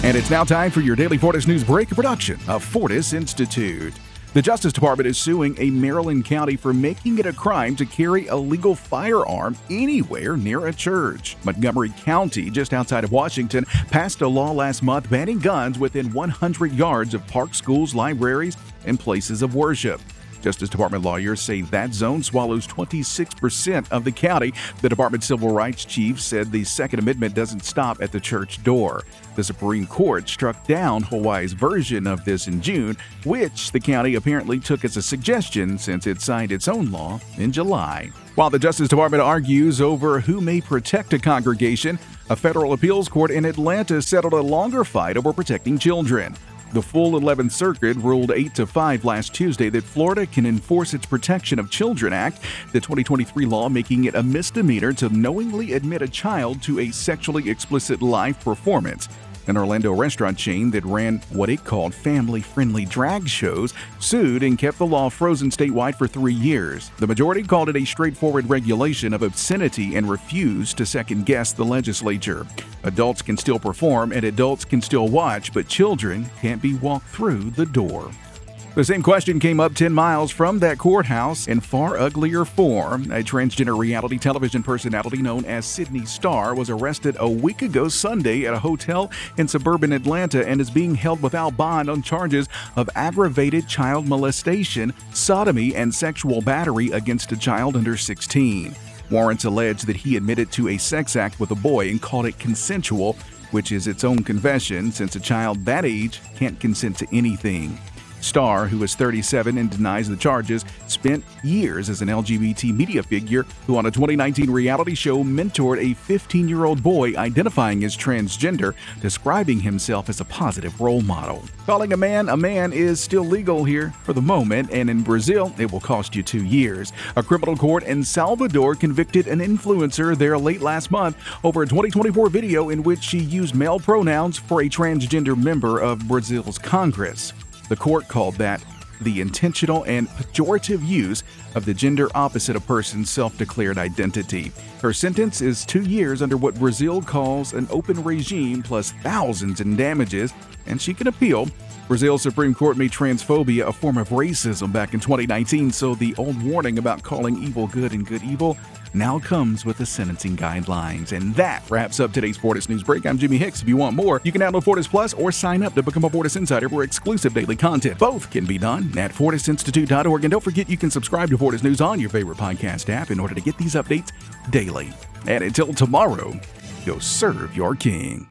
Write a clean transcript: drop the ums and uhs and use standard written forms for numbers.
And it's now time for your daily Fortis News Break, a production of Fortis Institute. The Justice Department is suing a Maryland county for making it a crime to carry a legal firearm anywhere near a church. Montgomery County, just outside of Washington, passed a law last month banning guns within 100 yards of parks, schools, libraries, and places of worship. Justice Department lawyers say that zone swallows 26% of the county. The department's civil rights chief said the Second Amendment doesn't stop at the church door. The Supreme Court struck down Hawaii's version of this in June, which the county apparently took as a suggestion since it signed its own law in July. While the Justice Department argues over who may protect a congregation, a federal appeals court in Atlanta settled a longer fight over protecting children. The full 11th Circuit ruled 8-5 last Tuesday that Florida can enforce its Protection of Children Act, the 2023 law making it a misdemeanor to knowingly admit a child to a sexually explicit live performance. An Orlando restaurant chain that ran what it called family-friendly drag shows sued and kept the law frozen statewide for 3 years. The majority called it a straightforward regulation of obscenity and refused to second-guess the legislature. Adults can still perform and adults can still watch, but children can't be walked through the door. The same question came up 10 miles from that courthouse in far uglier form. A transgender reality television personality known as Sydney Starr was arrested a week ago Sunday at a hotel in suburban Atlanta and is being held without bond on charges of aggravated child molestation, sodomy, and sexual battery against a child under 16. Warrants allege that he admitted to a sex act with a boy and called it consensual, which is its own confession since a child that age can't consent to anything. Starr, who is 37 and denies the charges, spent years as an LGBT media figure who on a 2019 reality show mentored a 15-year-old boy identifying as transgender, describing himself as a positive role model. Calling a man is still legal here for the moment, and in Brazil, it will cost you 2 years. A criminal court in Salvador convicted an influencer there late last month over a 2024 video in which she used male pronouns for a transgender member of Brazil's Congress. The court called that the intentional and pejorative use of the gender opposite a person's self-declared identity. Her sentence is 2 years under what Brazil calls an open regime plus thousands in damages, and she can appeal. Brazil's Supreme Court made transphobia a form of racism back in 2019, so the old warning about calling evil good and good evil now comes with the sentencing guidelines. And that wraps up today's Fortis News Break. I'm Jimmy Hicks. If you want more, you can download Fortis Plus or sign up to become a Fortis Insider for exclusive daily content. Both can be done at FortisInstitute.org. And don't forget you can subscribe to Fortis News on your favorite podcast app in order to get these updates daily. And until tomorrow, go serve your king.